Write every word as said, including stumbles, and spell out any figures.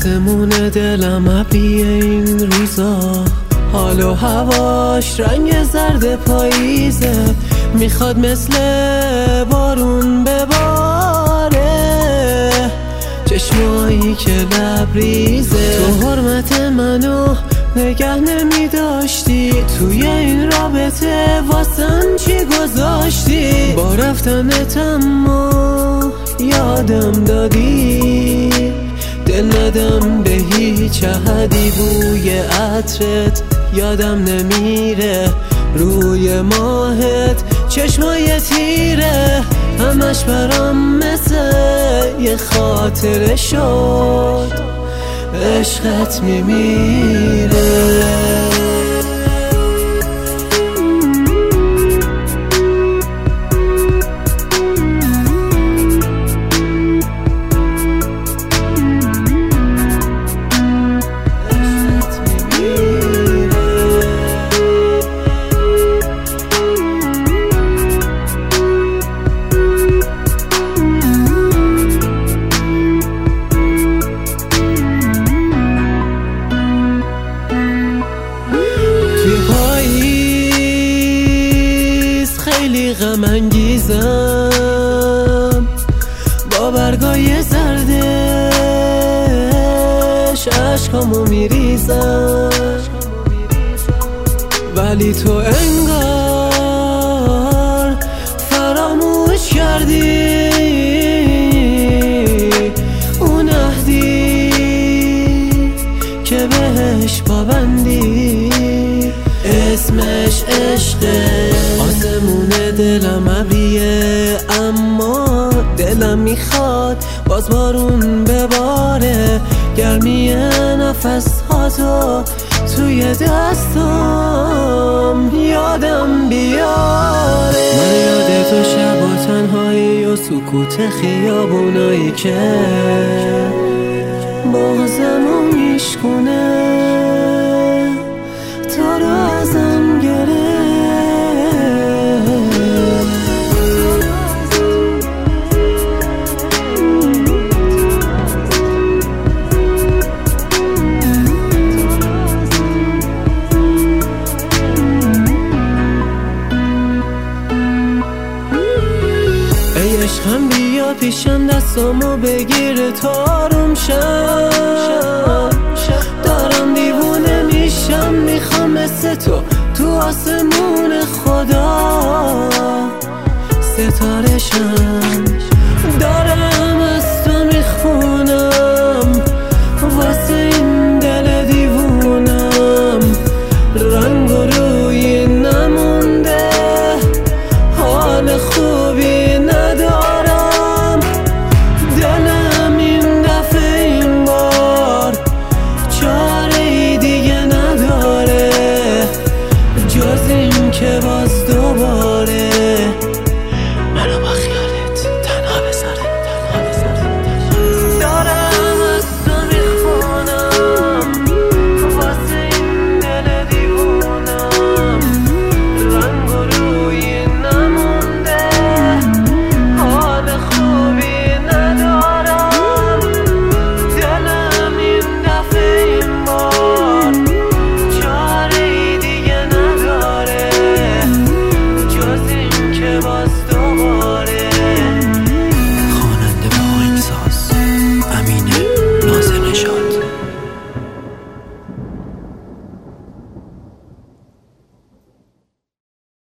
آسمون دلم ابری این روزا، حال و هواش رنگ زرد پاییزه، میخواد مثل بارون بباره، چشمایی که لبریزه. تو حرمت منو نگه نمی داشتی، توی این رابطه واسم چی گذاشتی؟ با رفتنت اما یادم دادی، دل ندم به هیچ احدی، بوی عطرت یادم نمیره، روی ماهت چشمای تیره، همش برام مثل یه خاطره شد، عشقت میمیره. خیلی غم انگیزم با برگای زردش، عشقامو میریزم، ولی تو انگار فراموش کردی اون عهدی که بهش پابندی، اسمش عشقه. آسمون دلم ابریه اما دلم میخواد باز بارون بباره، گرمی نفس هاتو توی دستم یادم بیاره. من یاد تو شب و تنهایی و سکوت خیابونایی که بازمو میشکونه، تو رو ازم گره. ای عشقم بیا پیشم، دستامو بگیر تارم شم، دارم دیوونه میشم، میخوام مثل تو تو آسمون خدا ستاره شم.